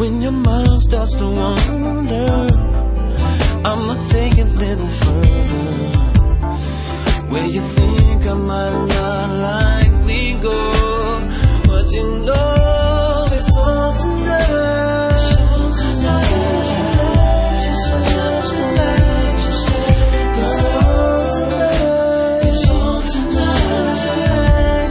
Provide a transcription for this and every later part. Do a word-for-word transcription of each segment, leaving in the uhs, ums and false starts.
when your mind starts to wander, I'ma take it a little further, where you think I might not likely go, but you know it's all tonight. It's all tonight. It's all tonight. It's all tonight. It's all tonight.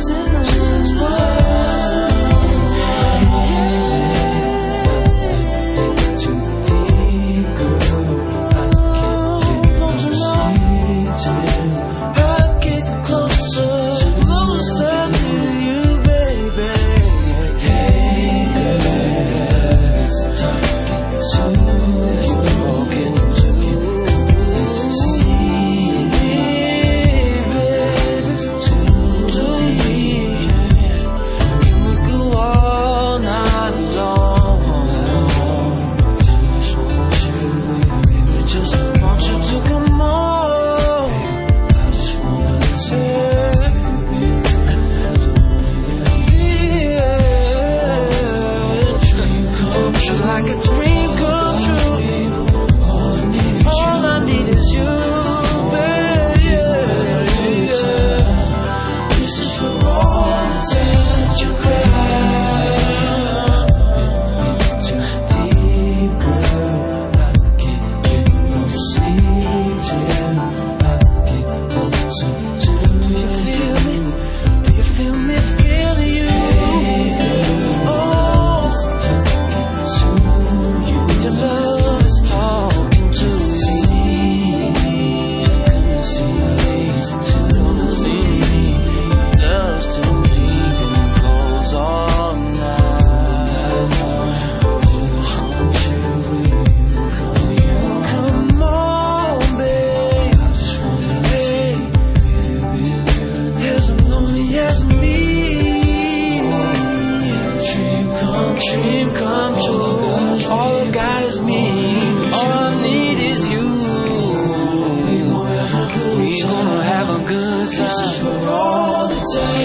Too deep, girl. I can't get no sleep till I get closer, closer to you, baby. Hey, girl, it's talking to, it's talking to see, baby, it's too deep. Can we go all night long? Just want you, baby, just want you to come on. I just wanna listen. Dream come true, like a dream come true. All I need is you, baby. This is for all the times you cry. Too deep, girl. I can't get no sleep till I get closer to you. Do you feel me? Do you feel me? Feel you? Oh, it's talking to you. Your love is talking to me. Couldn't see it's too deep. Love's too deep and it goes all night. Just want you, come you, come on, babe. I just wanna hey, as lonely as me. Dream come, dream come true. All I got is me. All I need is you. We gonna have a good time. This is for all the time.